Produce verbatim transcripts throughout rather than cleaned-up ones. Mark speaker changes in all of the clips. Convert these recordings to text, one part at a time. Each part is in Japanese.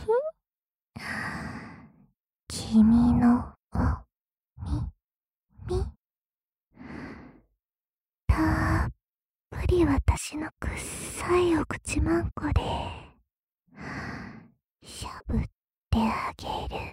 Speaker 1: 君のおみみたっぷり私のくっさいお口まんこでしゃぶってあげる。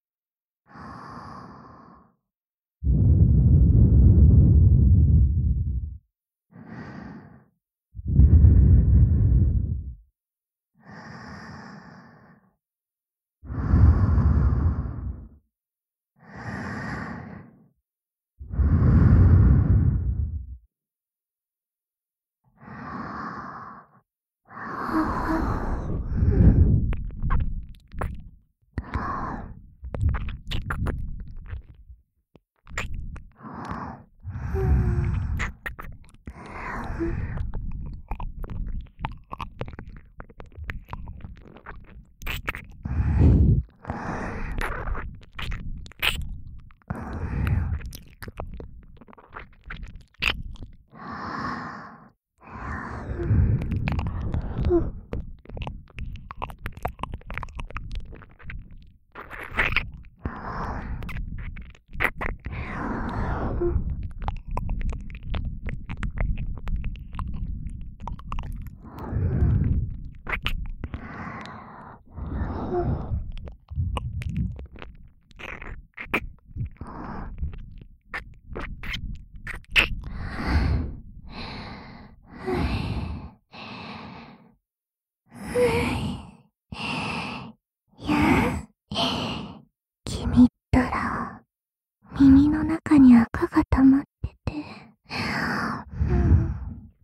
Speaker 1: 君ったら耳の中に赤が溜まってて、うん、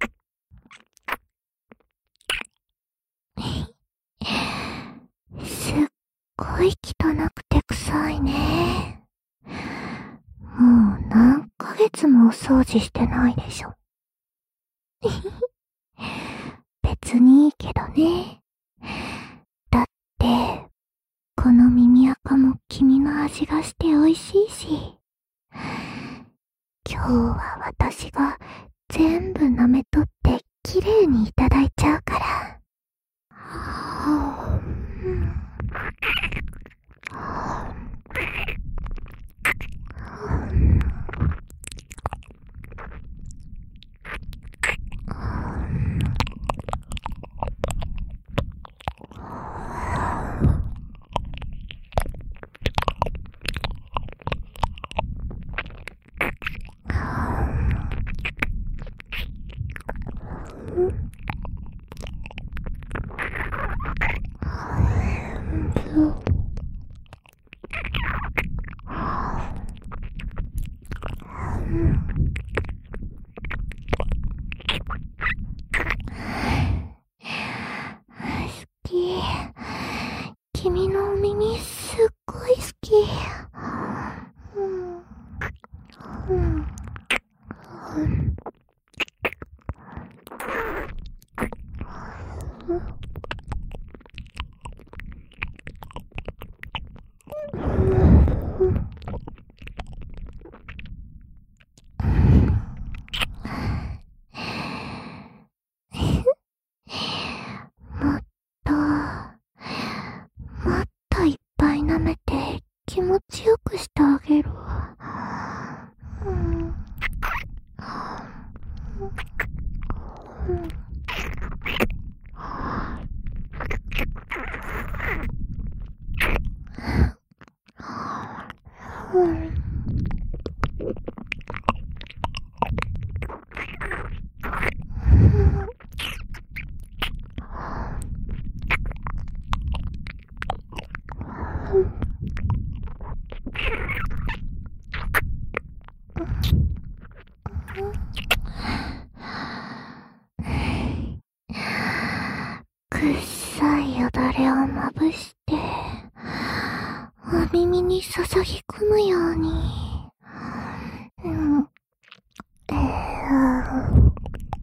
Speaker 1: すっごい汚くて臭いね。もう何ヶ月もお掃除してないでしょ。別にいいけどね。だってこの耳垢も君の味がして美味しいし、今日は私が全部舐めとってきれいにいただいちゃうから。君のお耳すっごい好き。うんうんもっともっといっぱい舐めて気持ちよくしてあげるわ。うん。うん。くっさいよだれをまぶしてお耳に注ぎ込むように、うん、えー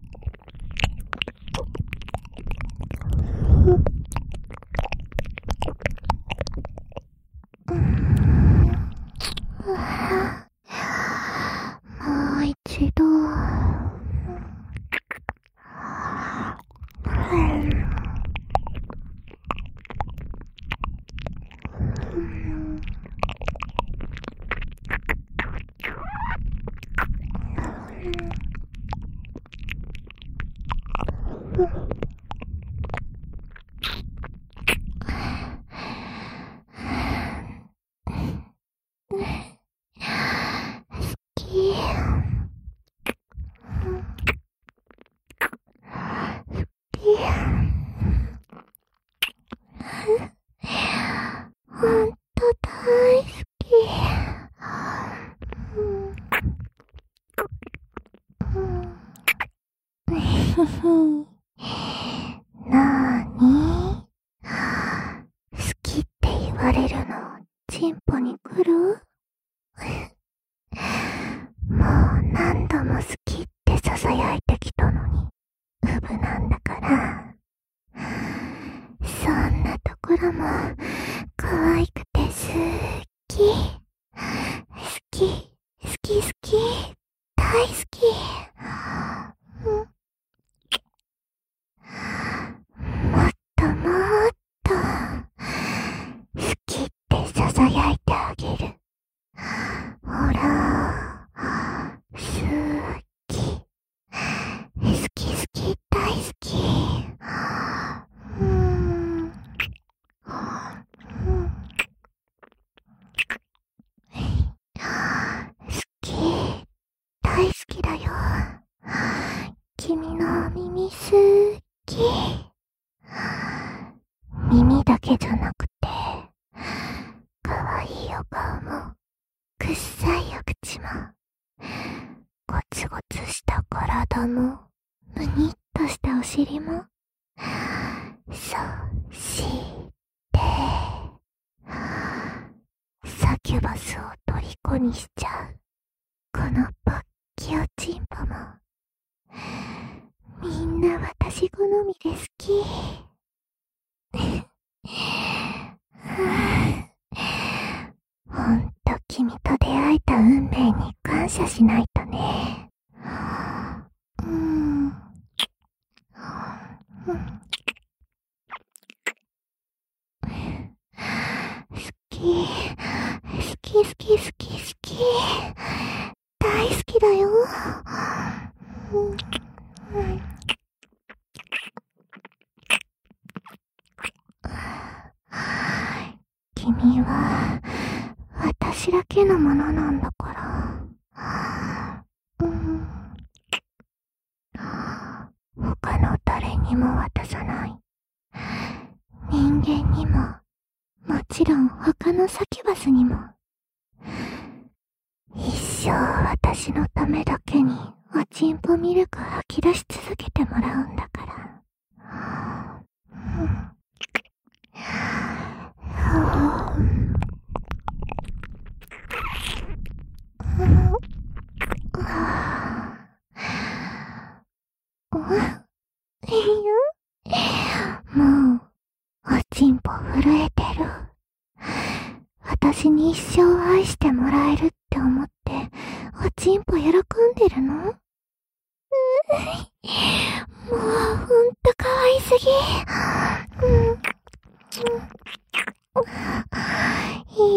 Speaker 1: もう一度、 ほんと大好き。なーに？好きって言われるの、チンポに来る？もう何度も好きって囁いてきたのに、ウブなんだから。そんなところも可愛くて好き。好き、好き好き、大好き。もっともっと好きって囁いてあげる。ほら、好き、好き好き大好き。うーん、好き、大好きだよ。君の耳好き。耳だけじゃなくて、かわいいお顔も、くっさいお口も、ゴツゴツした体も、むにっとしたお尻も、そして、サキュバスを虜にしちゃう、このポッキおちんぽも、みんな私好みで好き。ほんと君と出会えた運命に感謝しないとね。うーん。好き、好き好き好き好き。大好きだよ。君は私だけのものなんだから。うん。他の誰にも渡さない。人間にも、もちろん他のサキュバスにも。一生私のためだけにおちんぽミルク吐き出し続けてもらうんだから。うん。もう、おちんぽ震えてる。私に一生愛してもらえるって思って、おちんぽ喜んでるの？もうほんと可愛すぎ。うん、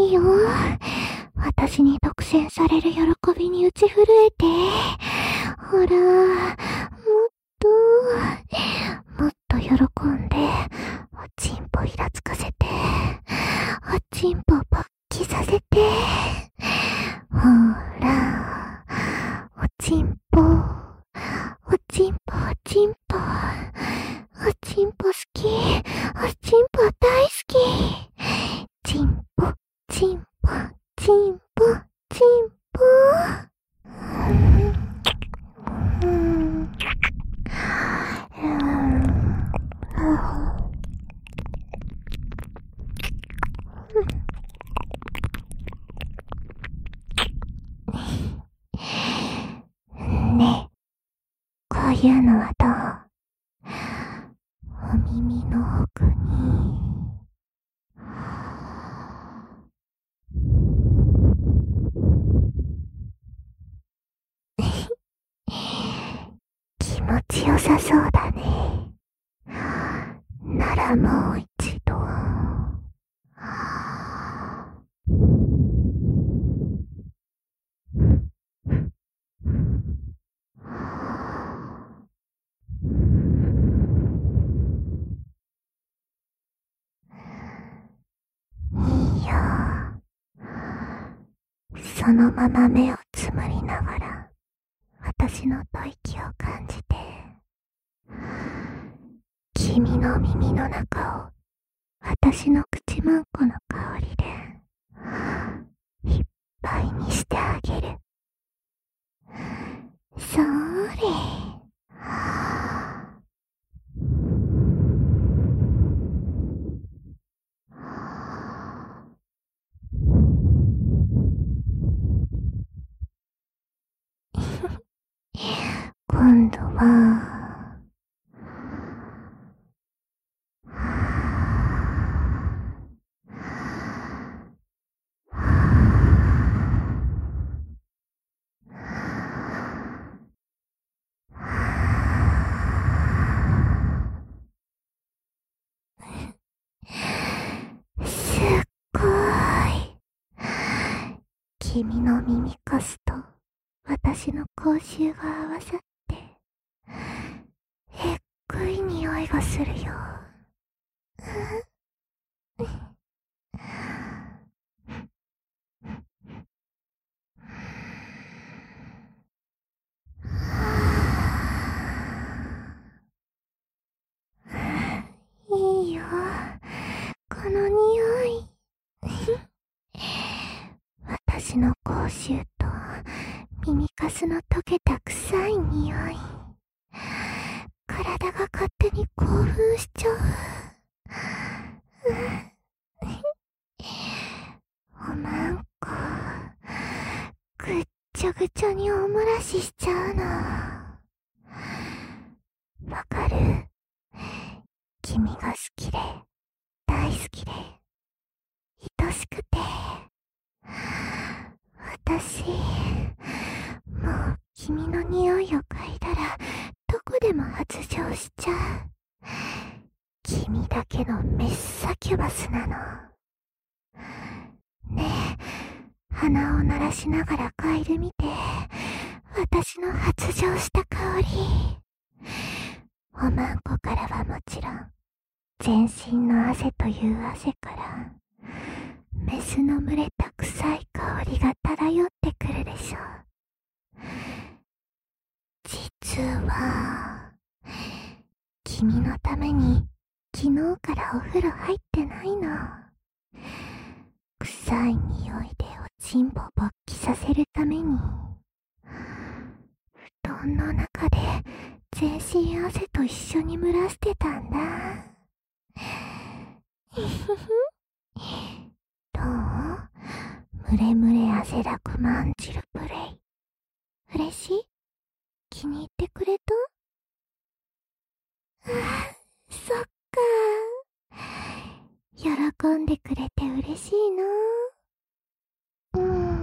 Speaker 1: いいよ。私に独占される喜びに打ち震えて。ほら、もっと、もっと喜んで、おちんぽイラつかせて、おちんぽポッキさせて。ほら、おちんぽ、おちんぽ、おちんぽ、おちんぽ好き、おちんぽ大好き。ちんぽ、ちんぽ、ちんぽ、ちんぽ。うん、うん、ねえ、こういうのはどう？お耳の奥に。気持ちよさそうだね。ならもう一度。 そのまま目をつむりながら私の吐息を感じて、君の耳の中を私の口マンコの香りでいっぱいにしてあげる。そーれ。今度はすっごい。君の耳かすと私の口臭が合わさってえっくい匂いがするよ。いいよ、この匂い。私の口臭と耳かすの溶けた臭い匂い。体が勝手に興奮しちゃう。おまんこ、ぐっちゃぐちゃにおもらししちゃうの。わかる？君が好きで、大好きで、愛しくて。私、もう君の匂いを嗅いだら、どこでも発情しちゃう。君だけのメッサキュバスなの。ねえ、鼻を鳴らしながら嗅いでみて。私の発情した香り。おまんこからはもちろん、全身の汗という汗から、メスの蒸れた臭い香りが漂ってくるでしょう。実は、君のために昨日からお風呂入ってないの。臭い匂いでおちんぽ勃起させるために、布団の中で全身汗と一緒に蒸らしてたんだ。どう？ムレムレ汗だくまんじるプレイ。嬉しい？気に入ってくれた？ああ、そっか。喜んでくれて嬉しいな。うん。うん。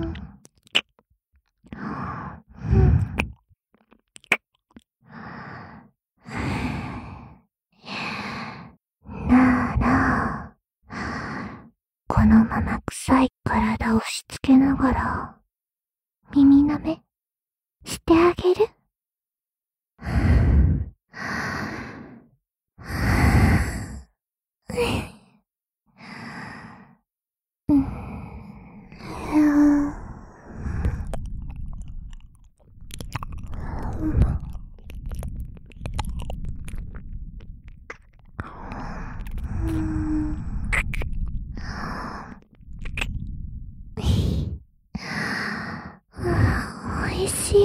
Speaker 1: なあなあ、このまま臭い体を押し付けながら耳舐めしてあげる。おいしい。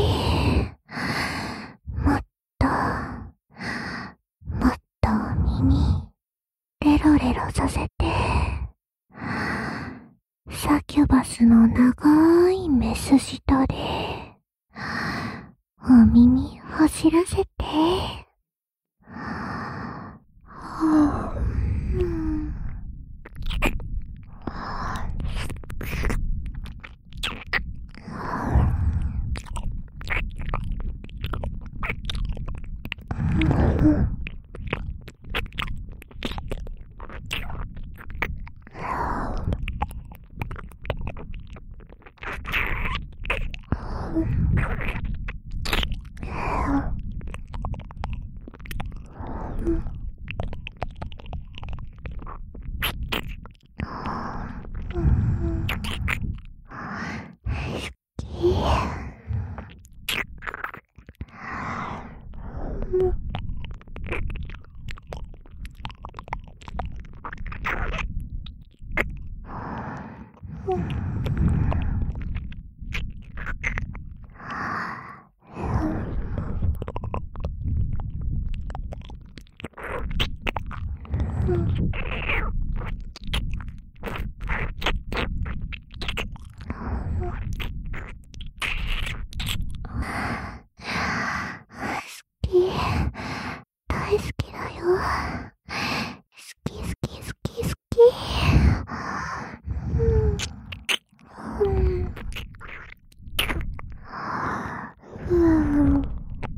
Speaker 1: もっと、もっと耳、レロレロさせて。サキュバスの長いメス舌で、お耳走らせて。 大好きだよ。好き好き好き好き。うん。うん。うん。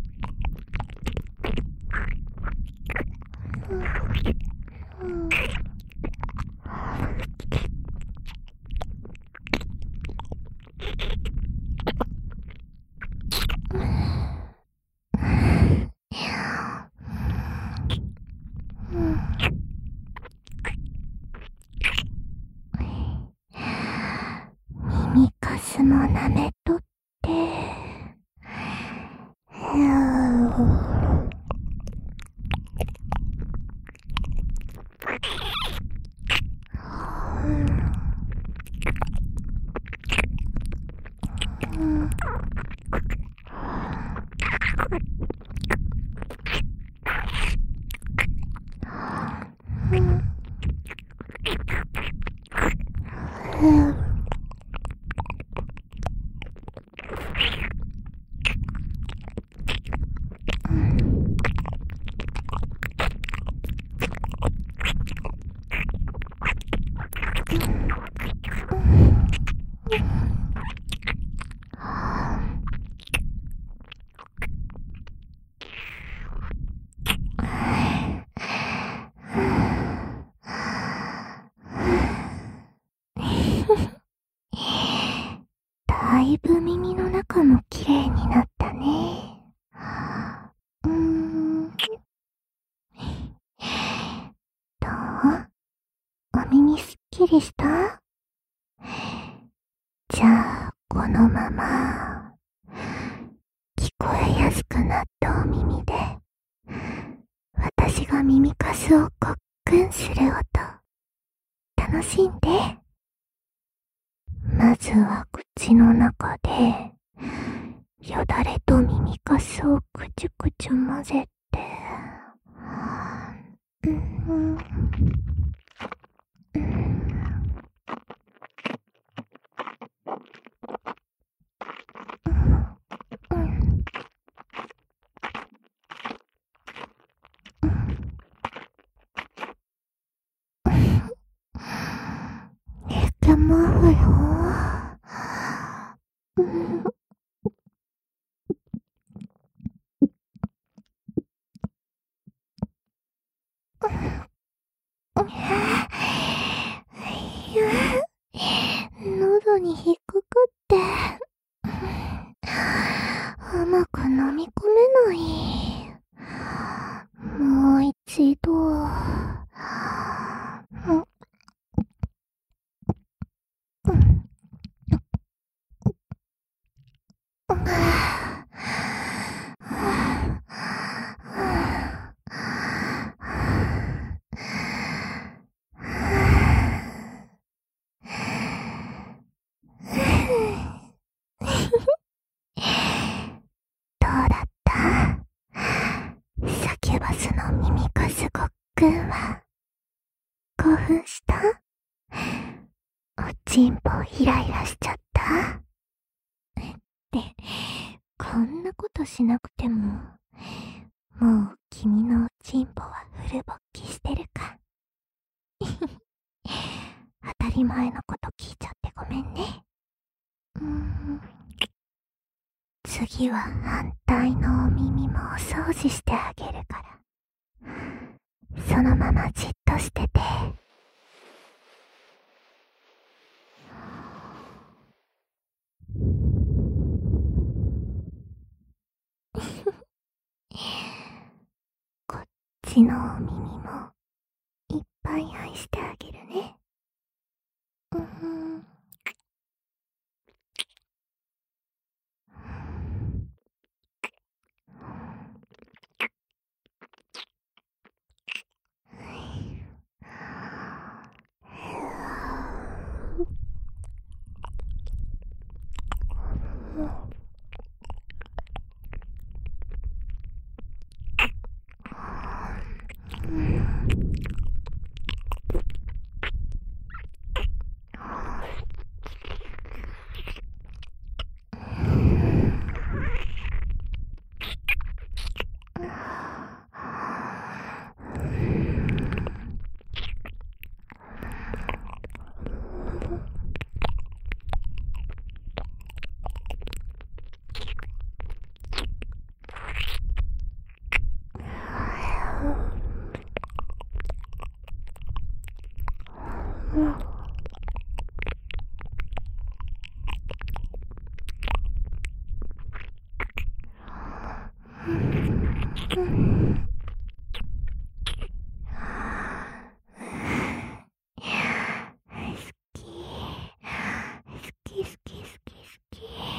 Speaker 1: 耳かすも舐めとって。うん。だいぶ耳の中もきれいになったね。うーん。どう？お耳すっきりした？じゃあ、このまま、聞こえやすくなったお耳で、私が耳かすをごっくんする音、楽しんで。まずは口の中で、よだれと耳かすをくちゅくちゅ混ぜて、うん、うん、うん、寝てまうよ。うん、喉に引っかかって、甘く飲み込めない。もう一度。うん、うん、うんどうだった？サキュバスの耳かすごっくんは興奮した？おちんぽイライラしちゃった？ってこんなことしなくても、もう君のおちんぽはフル勃起してるか。当たり前のこと聞いちゃってごめんね。うーん。次は反対のお耳もお掃除してあげるから、そのままじっとしてて。こっちのお耳もいっぱい愛してあげるね。うーん。 き好き好き好き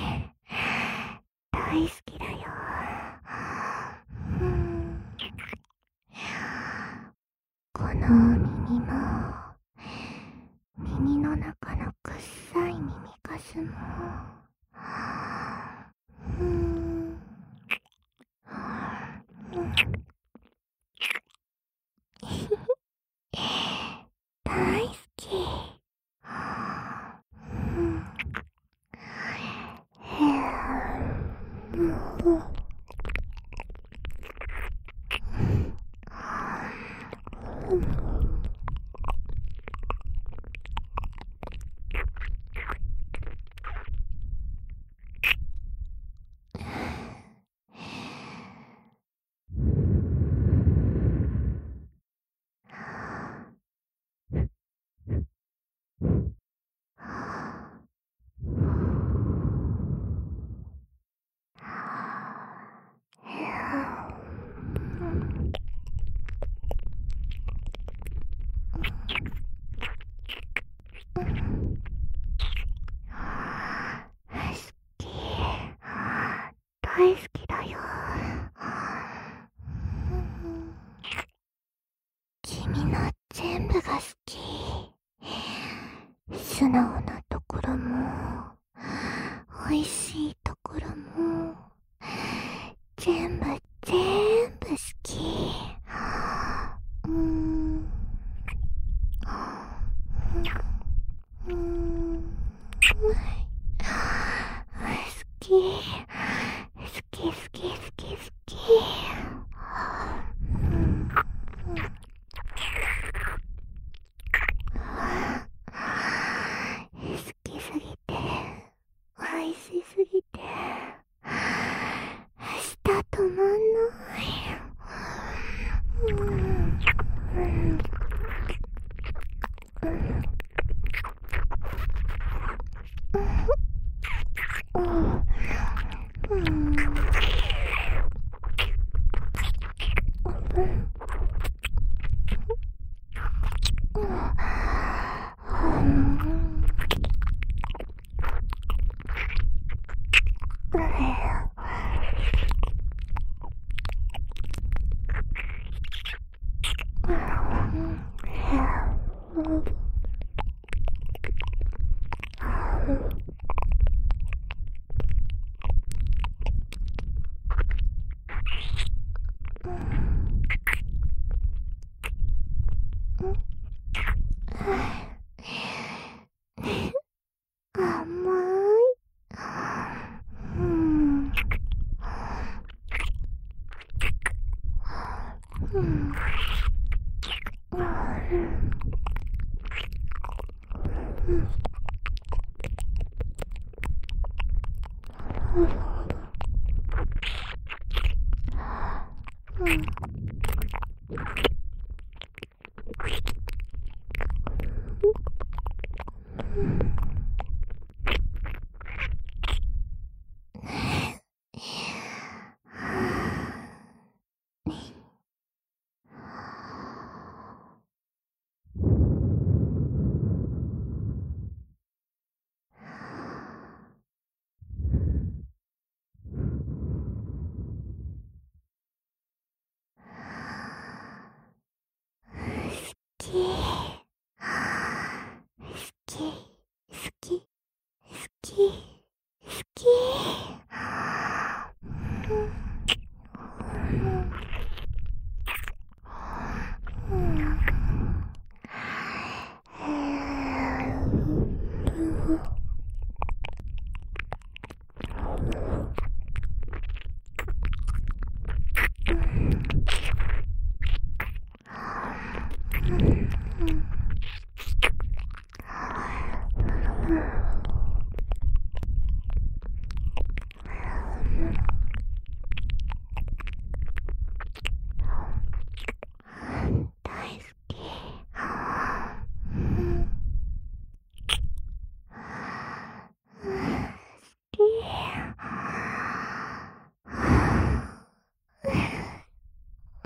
Speaker 1: 大好きだよ。うん、この耳も耳の中のくっさい耳かすも、うん、大好き。うん大好きだよ。君の全部が好き。素直なところも、美味しいところも、全部全部好き。うーん。うーん。好き。好き好き好き好き。うん好きすぎて、愛しすぎて、舌止まんない。うんうんうんうん甘い。うん。うん。うん。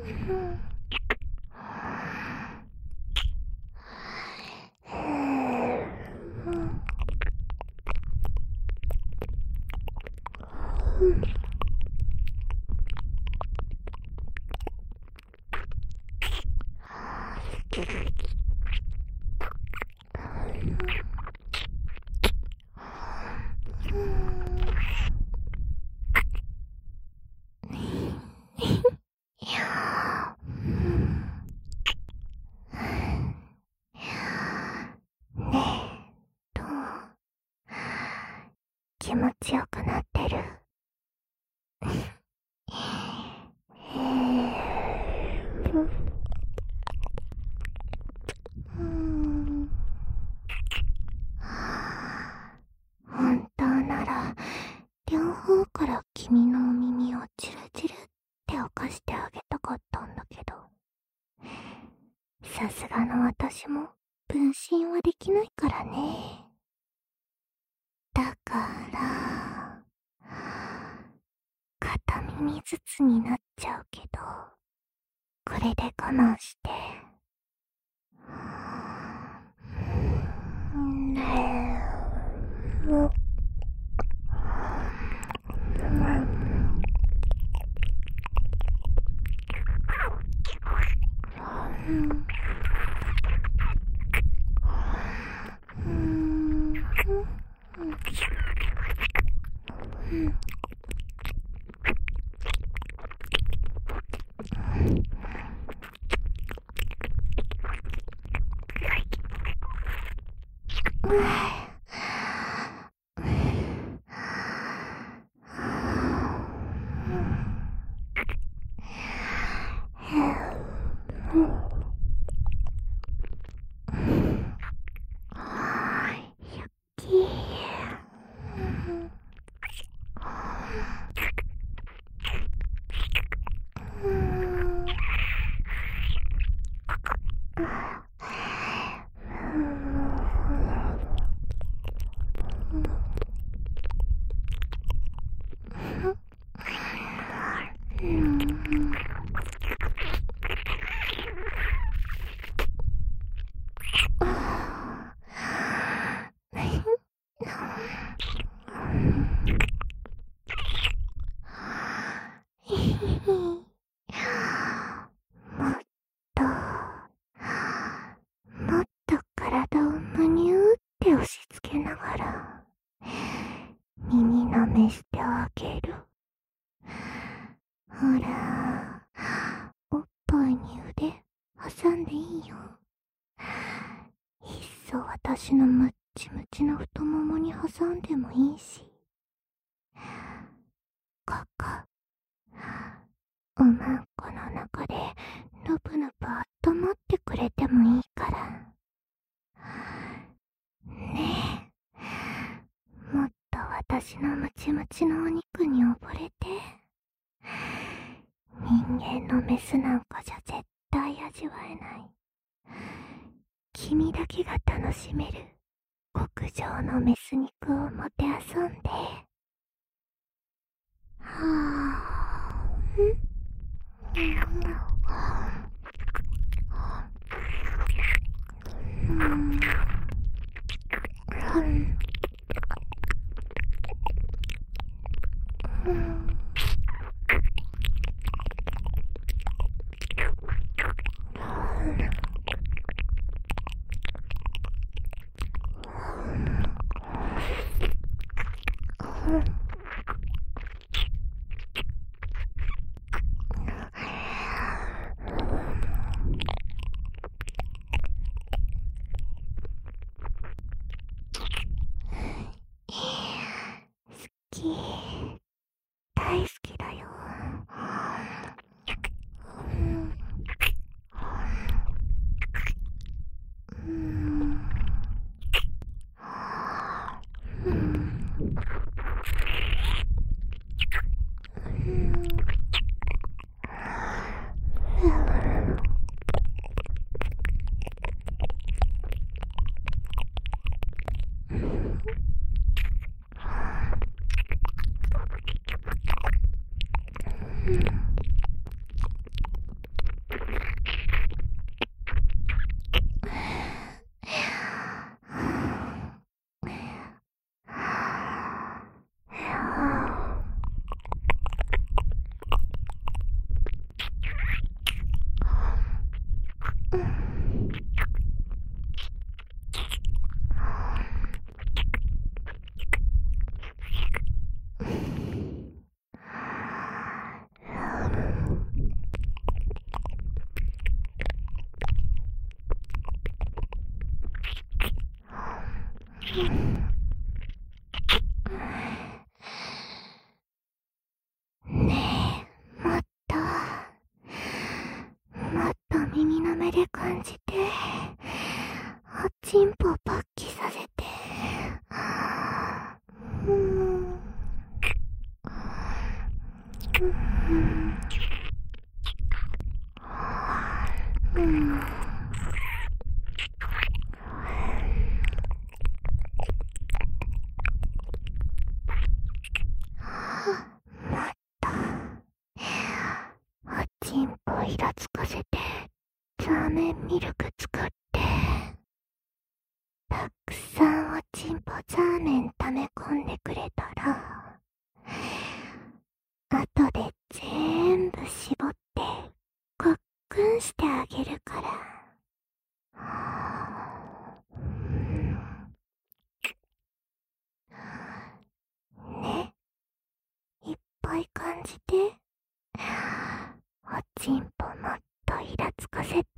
Speaker 1: 気持ちよくなってる？本当なら両方から君のお耳をチルチルって起こしてあげたかったんだけど、さすがの私も分身はできないからね。だから片耳ずつになっちゃうけど、これで我慢してしてあげる。ほら、おっぱいに腕挟んでいいよ。いっそ私のムッチムチの太ももに挟んでもいいし。ここ、おまんこの中でのぶのぶ温まってくれてもいいから。ねえ、もっと私のムチムチのお肉に溺れて。人間のメスなんかじゃ絶対味わえない。君だけが楽しめる極上のメス肉をもてあそんで。はあ、んうん、うん、大好きだよ。 うん。ねえ、もっと、もっと耳の目で感じて、おちんぽを勃起させて。うん。うん。うん。もっと、おちんぽをイラつかせて、ザーメンミルク作って、たくさんおちんぽザーメン溜め込んでくれたら、後で全部絞って、ごっくんしてあげるから。ね、いっぱい感じて。おちんぽもっとイラつかせて。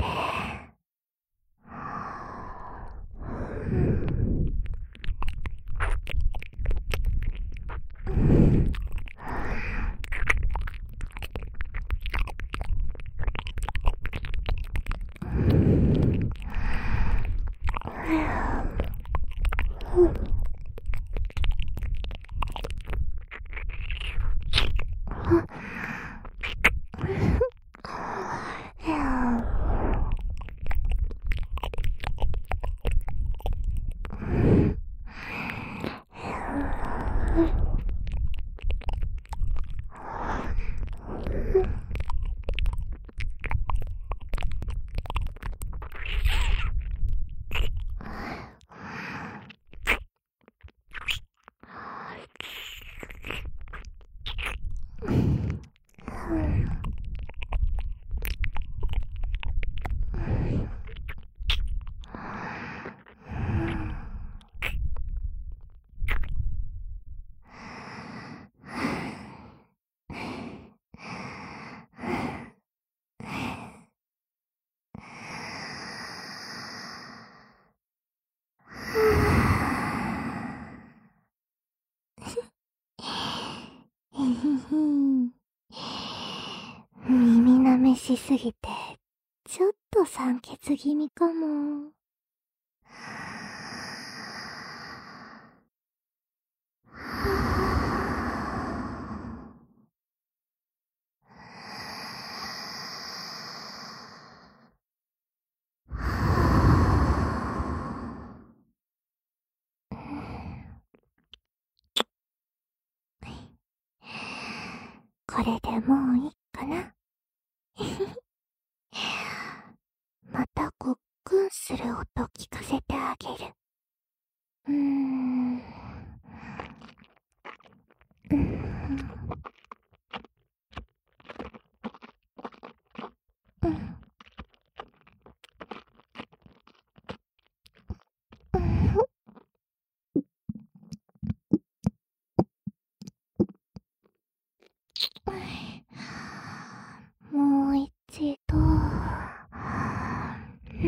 Speaker 1: 耳舐めしすぎて、ちょっと酸欠気味かも。これでもういいかな。またごっくんする音聞かせてあげる。うーん。うーん。うん。うん。もう一度。うん。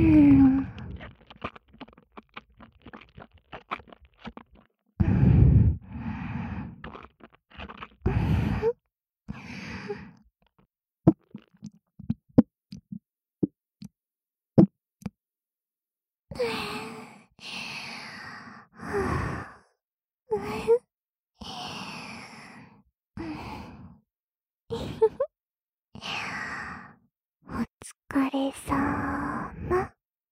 Speaker 1: お疲れさーま。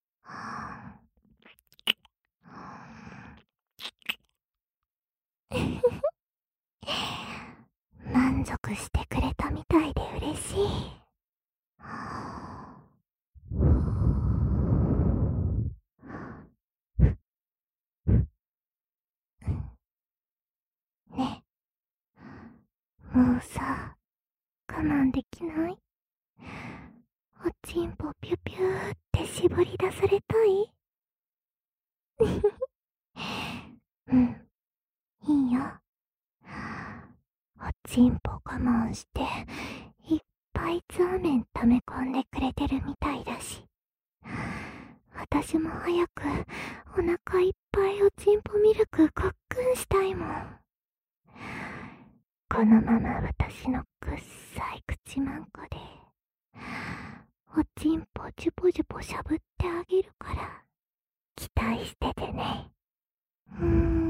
Speaker 1: 満足してくれたみたいで嬉しい。ね、もうさ、我慢できない？おちんぽピュピューってて絞り出されたい？うん、いいよ。おちんぽ我慢して、いっぱいザーメン溜め込んでくれてるみたいだし。私も早くお腹いっぱいおちんぽミルクごっくんしたいもん。このまま私のくっさい口マンコで、おちんぽジュポジュポしゃぶってあげるから、期待しててね。うーん。